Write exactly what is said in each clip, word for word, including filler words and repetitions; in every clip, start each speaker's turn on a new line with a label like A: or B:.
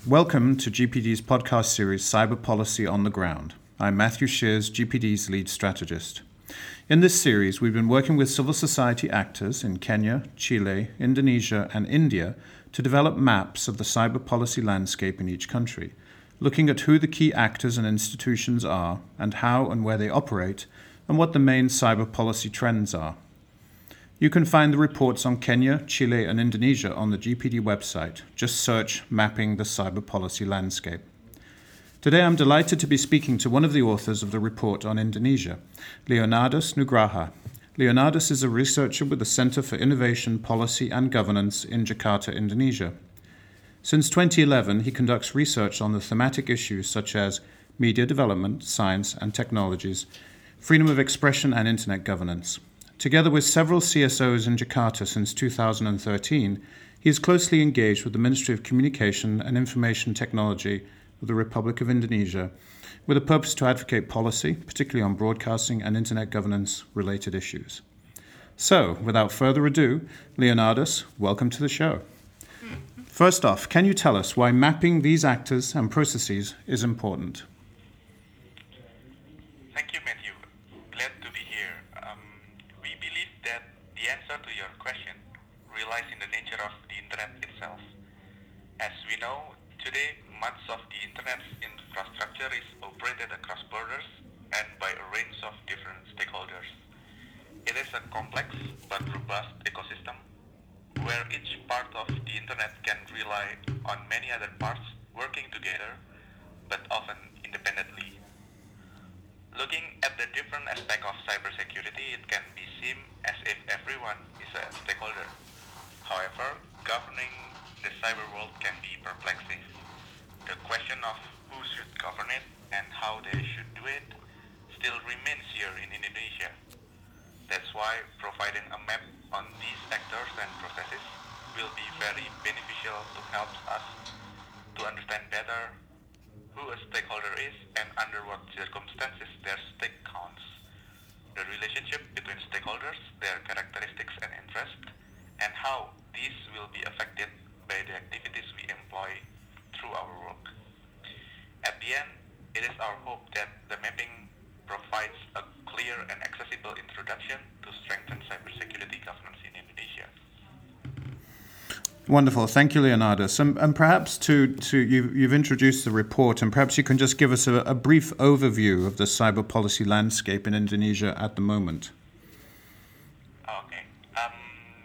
A: Welcome to G P D's podcast series, Cyber Policy on the Ground. I'm Matthew Shears, G P D's lead strategist. In this series, we've been working with civil society actors in Kenya, Chile, Indonesia, and India to develop maps of the cyber policy landscape in each country, looking at who the key actors and institutions are, and how and where they operate, and what the main cyber policy trends are. You can find the reports on Kenya, Chile, and Indonesia on the G P D website. Just search Mapping the Cyber Policy Landscape. Today I'm delighted to be speaking to one of the authors of the report on Indonesia, Leonardus Nugraha. Leonardus is a researcher with the Center for Innovation, Policy and Governance in Jakarta, Indonesia. Since twenty eleven, he conducts research on the thematic issues such as media development, science and technologies, freedom of expression and internet governance. Together with several C S Os in Jakarta since two thousand thirteen, he is closely engaged with the Ministry of Communication and Information Technology of the Republic of Indonesia with a purpose to advocate policy, particularly on broadcasting and internet governance-related issues. So, without further ado, Leonardus, welcome to the show. First off, can you tell us why mapping these actors and processes is important?
B: Thank you, Matthew. Glad to be here. Um, we believe that the answer to your question relies in the nature of the Internet itself. As we know, today much of the Internet's infrastructure is operated across borders and by a range of different stakeholders. It is a complex but robust ecosystem where each part of the Internet can rely on many other parts working together but often independently. Looking at the different aspects of cybersecurity, it can be seen as if everyone is a stakeholder. However, governing the cyber world can be perplexing. The question of who should govern it and how they should do it still remains here in Indonesia. That's why providing a map on these actors and processes will be very beneficial to help us to understand better who a stakeholder is and under what circumstances their stake counts, the relationship between stakeholders, their characteristics and interests, and how these will be affected by the activities we employ through our work. At the end, it is our hope that the mapping provides a clear and accessible introduction to strengthen cybersecurity governance in Indonesia.
A: Wonderful. Thank you, Leonardus. And, and perhaps to, to you, you've introduced the report, and perhaps you can just give us a, a brief overview of the cyber policy landscape in Indonesia at the moment.
B: Okay. Um,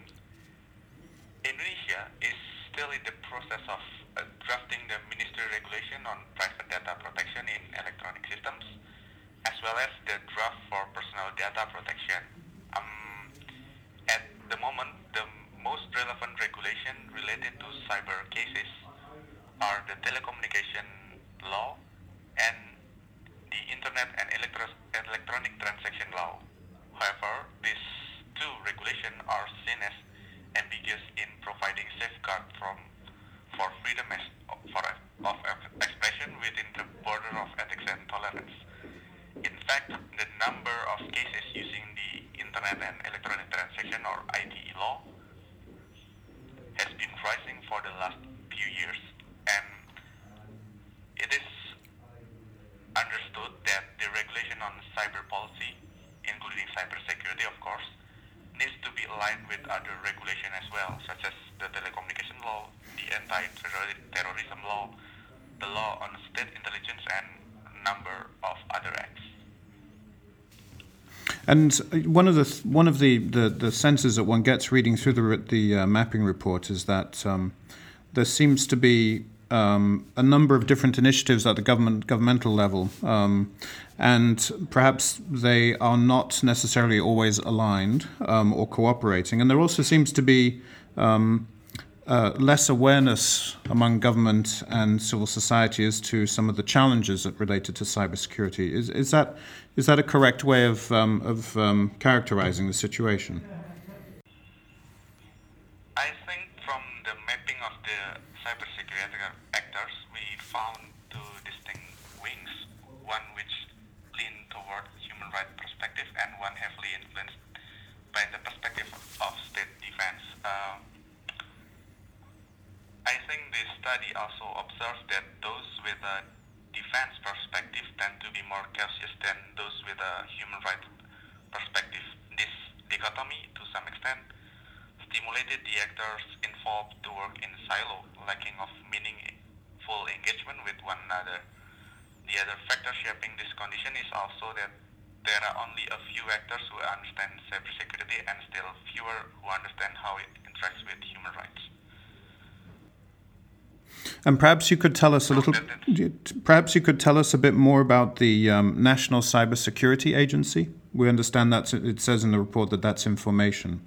B: Indonesia is still in the process of uh, drafting the ministry regulation on private data protection in electronic systems, as well as the draft for personal data protection. Um, at the moment, the most relevant regulation related to cyber cases are the telecommunication law and the internet and electro- electronic transaction law. However, these two regulations are seen as ambiguous in providing safeguard from for freedom as, for, of expression within the border of ethics and tolerance. In fact, the number of cases using the internet and electronic transaction or I T E law has been rising for the last few years, and it is understood that the regulation on cyber policy, including cybersecurity of course, needs to be aligned with other regulation as well, such as the telecommunication law, the anti-terrorism law, the law on state intelligence, and a number of other acts.
A: And one of the one of the, the, the senses that one gets reading through the the uh, mapping report is that um, there seems to be um, a number of different initiatives at the government governmental level, um, and perhaps they are not necessarily always aligned um, or cooperating. And there also seems to be um, uh, less awareness among government and civil society as to some of the challenges that related to cybersecurity. Is is that is that a correct way of um, of um, characterizing the situation?
B: I think from the mapping of the cybersecurity actors, we found two distinct wings, one which leaned toward human rights perspective and one heavily influenced by the perspective of state defense. Uh, I think this study also observes that those with a defense perspective tend to be more cautious than those with a human rights perspective. This dichotomy, to some extent, stimulated the actors involved to work in silo, lacking of meaningful engagement with one another. The other factor shaping this condition is also that there are only a few actors who understand cybersecurity and still fewer who understand how it interacts with human rights.
A: And perhaps you could tell us a little. Perhaps you could tell us a bit more about the um, National Cybersecurity Agency. We understand that it says in the report that that's information.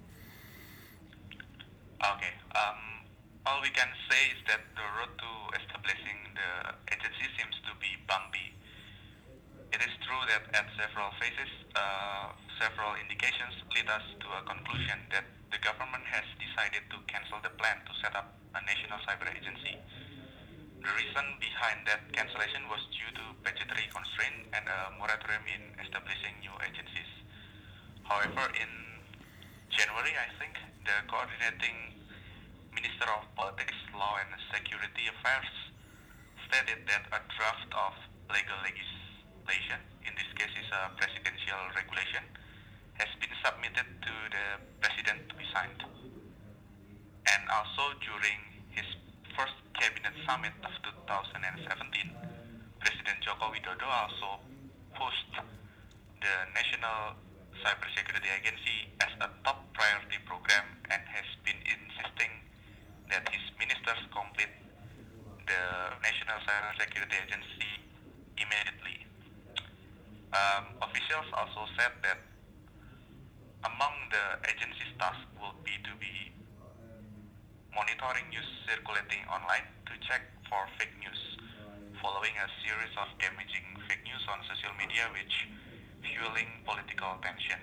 B: Okay. Um, all we can say is that the road to establishing the agency seems to be bumpy. It is true that at several phases, uh, several indications lead us to a conclusion that the government has decided to cancel the plan to set up a national cyber agency. The reason behind that cancellation was due to budgetary constraint and a moratorium in establishing new agencies. However, in January, I think, the coordinating Minister of Politics, Law and Security Affairs stated that a draft of legal legislation, in this case is a presidential regulation, has been submitted to the President to be signed. And also during his first cabinet summit of two thousand seventeen, President Joko Widodo also pushed the National Cybersecurity Agency as a top priority program and has been insisting that his ministers complete the National Cybersecurity Agency immediately. Um, officials also said that among the agency's tasks will be to be monitoring news circulating online to check for fake news, following a series of damaging fake news on social media which fueling political tension.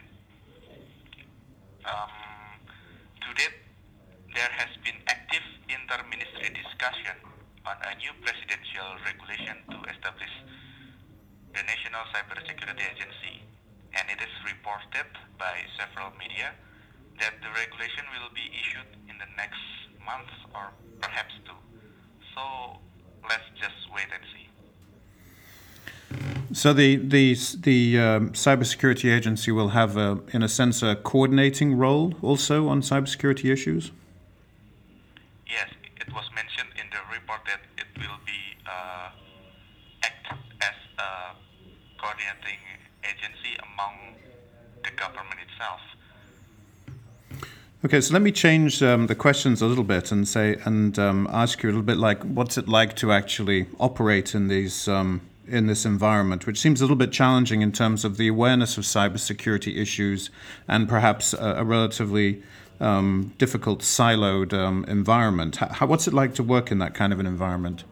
B: Um, to date, there has been active inter-ministry discussion on a new presidential regulation to establish the National Cybersecurity Agency, and it is reported by several media that the regulation will be issued in the next month or perhaps two. So let's just wait and see.
A: So the the the um, cybersecurity agency will have, a, in a sense, a coordinating role also on cybersecurity issues.
B: Yes, it was mentioned in the report that it will be uh, act as a coordinating agency among the government itself.
A: Okay, so let me change um, the questions a little bit and say and um, ask you a little bit like, what's it like to actually operate in these um, in this environment, which seems a little bit challenging in terms of the awareness of cybersecurity issues and perhaps a, a relatively um, difficult siloed um, environment. How, what's it like to work in that kind of an environment?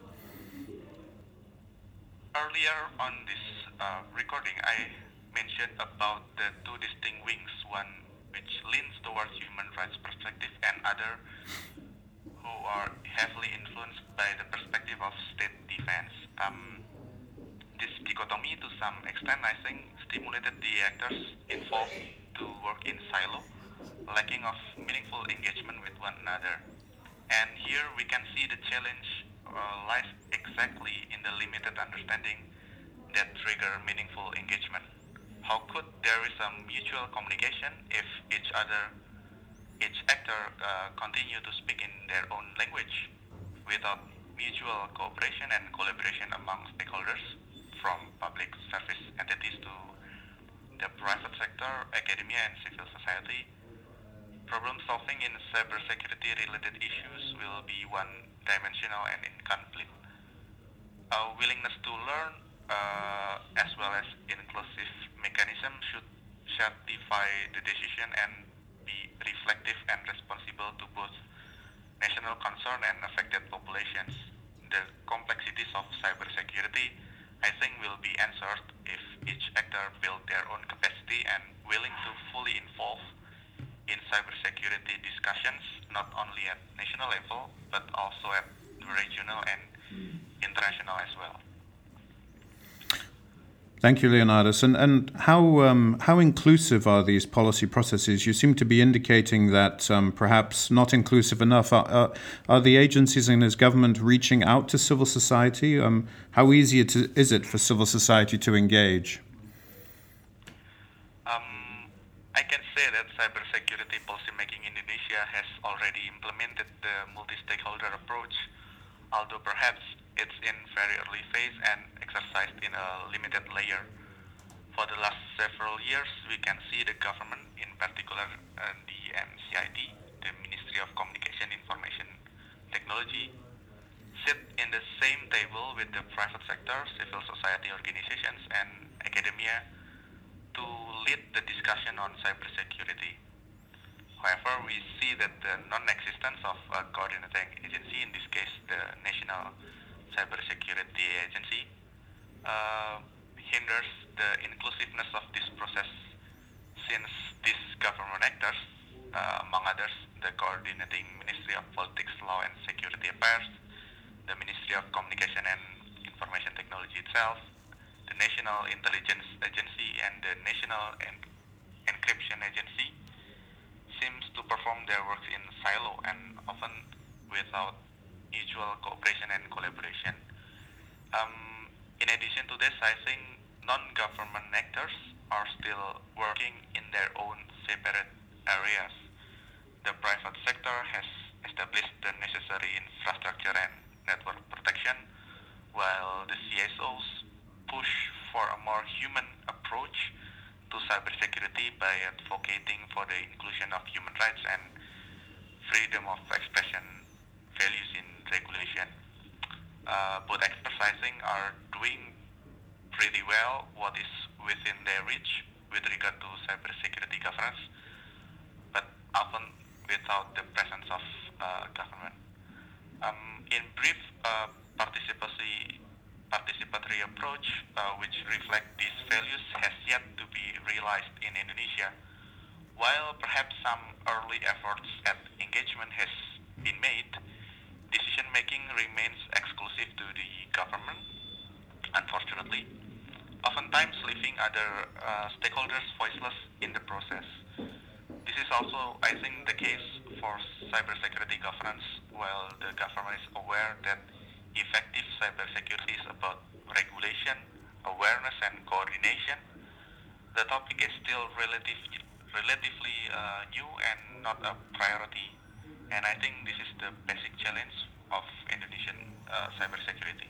B: Earlier on this uh, recording, I mentioned about the two distinct wings, one which leans towards human rights perspective and other who are heavily influenced by the perspective of state defense. Um, this dichotomy, to some extent, I think, stimulated the actors involved to work in silo, lacking of meaningful engagement with one another. And here we can see the challenge uh, lies exactly in the limited understanding that trigger meaningful engagement. How could there is a mutual communication if each other, each actor uh, continue to speak in their own language without mutual cooperation and collaboration among stakeholders, from public service entities to the private sector, academia, and civil society? Problem solving in cybersecurity related issues will be one-dimensional and incomplete. A willingness to learn uh, as well as inclusive mechanism should certify the decision and be reflective and responsible to both national concern and affected populations. The complexities of cybersecurity, I think, will be answered if each actor build their own capacity and willing to fully involve in cybersecurity discussions, not only at national level, but also at regional and international as well.
A: Thank you, Leonardus. And, and how, um, how inclusive are these policy processes? You seem to be indicating that um, perhaps not inclusive enough. Are, are, are the agencies and his government reaching out to civil society? Um, how easy it is it for civil society to engage?
B: Um, I can say that cybersecurity policymaking in Indonesia has already implemented the multi-stakeholder approach, although perhaps it's in very early phase and exercised in a limited layer. For the last several years, we can see the government, in particular uh, the M C I T, the Ministry of Communication Information Technology, sit in the same table with the private sector, civil society organizations, and academia to lead the discussion on cybersecurity. However, we see that the non-existence of a coordinating agency, in this case the National Cybersecurity Agency, uh, hinders the inclusiveness of this process, since these government actors, uh, among others, the coordinating Ministry of Politics, Law and Security Affairs, the Ministry of Communication and Information Technology itself, the National Intelligence Agency, and the National En- Encryption Agency, seems to perform their work in silo and often without mutual cooperation and collaboration. Um, in addition to this, I think non-government actors are still working in their own separate areas. The private sector has established the necessary infrastructure and network protection, while the C S Os push for a more human approach to cybersecurity by advocating for the inclusion of human rights and freedom of expression values in regulation. Uh, both exercising are doing pretty well what is within their reach with regard to cybersecurity governance, but often without the presence of uh, government. Um, in brief, uh, participatory participatory approach, uh, which reflect these values, has yet to be realized in Indonesia. While perhaps some early efforts at engagement has been made, decision-making remains exclusive to the government, unfortunately, oftentimes leaving other uh, stakeholders voiceless in the process. This is also, I think, the case for cybersecurity governance. While the government is aware that effective cybersecurity is about regulation, awareness, and coordination, the topic is still relative, relatively uh, new and not a priority. And I think this is the basic challenge of Indonesian uh, cybersecurity.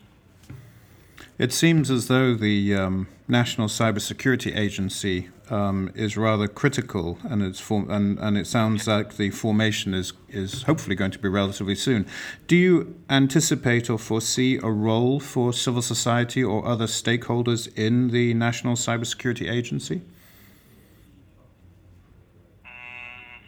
A: It seems as though the um, National Cybersecurity Agency um, is rather critical, and it's form- and, and it sounds like the formation is is hopefully going to be relatively soon. Do you anticipate or foresee a role for civil society or other stakeholders in the National Cybersecurity Agency?
B: Mm,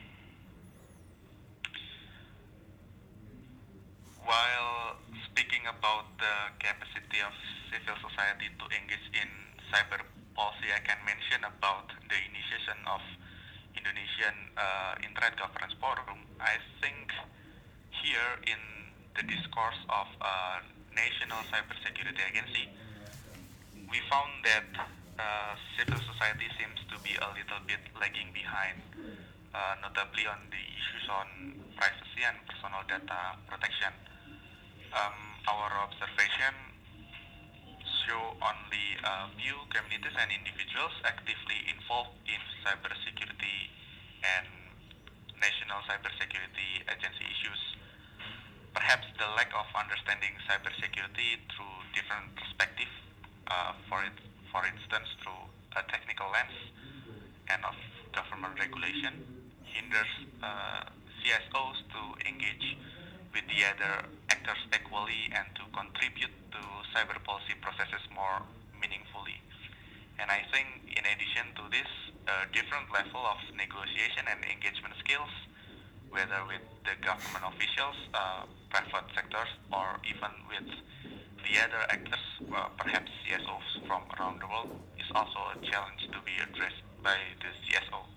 B: while speaking about the capacity of civil society to engage in cyber policy, I can mention about the initiation of Indonesian uh, Internet Governance Forum. I think here in the discourse of uh, National Cybersecurity Agency, we found that uh, civil society seems to be a little bit lagging behind, uh, notably on the issues on privacy and personal data protection. Um, our observation show only a few communities and individuals actively involved in cybersecurity and National Cybersecurity Agency issues. Perhaps the lack of understanding cybersecurity through different perspectives, uh, for it, for instance, through a technical lens and of government regulation, hinders uh, C S Os to engage with the other actors equally and to contribute to cyber policy processes more meaningfully. And I think in addition to this, a different level of negotiation and engagement skills, whether with the government officials, uh, private sectors, or even with the other actors, uh, perhaps C S Os from around the world, is also a challenge to be addressed by the C S O.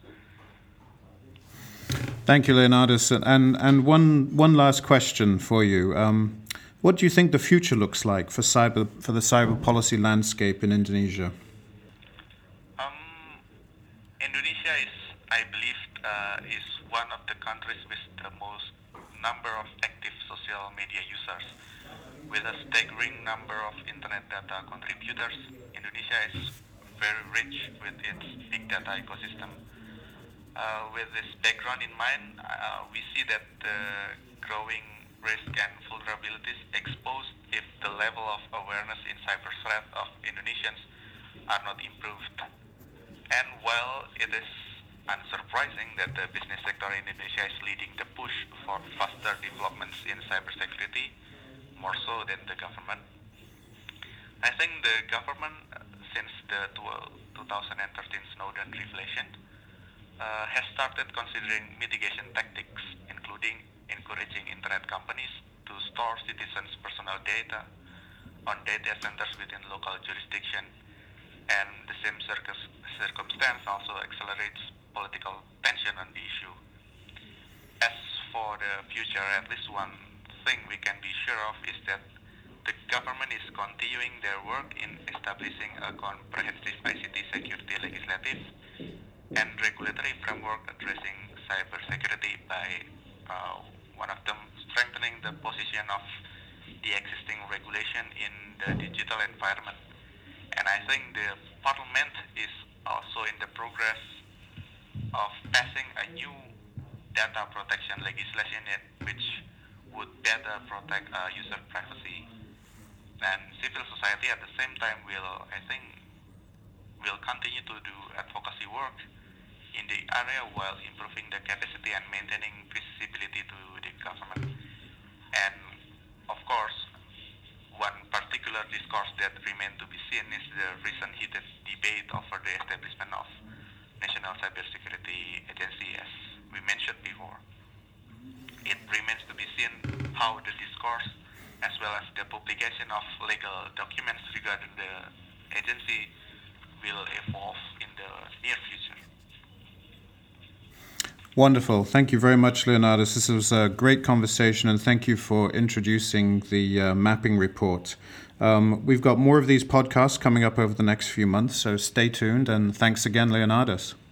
A: Thank you, Leonardus. And and one one last question for you. Um, What do you think the future looks like for cyber for the cyber policy landscape in Indonesia?
B: Um, Indonesia is, I believe, uh, is one of the countries with the most number of active social media users. With a staggering number of internet data contributors, Indonesia is very rich with its big data ecosystem. Uh, with this background in mind, uh, we see that the growing risk and vulnerabilities exposed if the level of awareness in cyber threat of Indonesians are not improved. And while it is unsurprising that the business sector in Indonesia is leading the push for faster developments in cybersecurity, more so than the government, I think the government, uh, since the two thousand thirteen Snowden revelation, uh, has started considering mitigation tactics, including encouraging internet companies to store citizens' personal data on data centers within local jurisdiction. And the same circus- circumstance also accelerates political tension on the issue. As for the future, at least one thing we can be sure of is that the government is continuing their work in establishing a comprehensive I C T security legislative and regulatory framework addressing cybersecurity by uh, one of them strengthening the position of the existing regulation in the digital environment. And I think the Parliament is also in the progress of passing a new data protection legislation which would better protect uh, user privacy. And civil society at the same time will, I think, will continue to do advocacy work in the area while improving the capacity and maintaining visibility to the government. And of course, one particular discourse that remains to be seen is the recent heated debate over the establishment of National Cybersecurity Agency, as we mentioned before. It remains to be seen how the discourse, as well as the publication of legal documents regarding the agency, will evolve in the near future.
A: Wonderful. Thank you very much, Leonardus. This was a great conversation, and thank you for introducing the uh, mapping report. Um, we've got more of these podcasts coming up over the next few months, so stay tuned, and thanks again, Leonardus.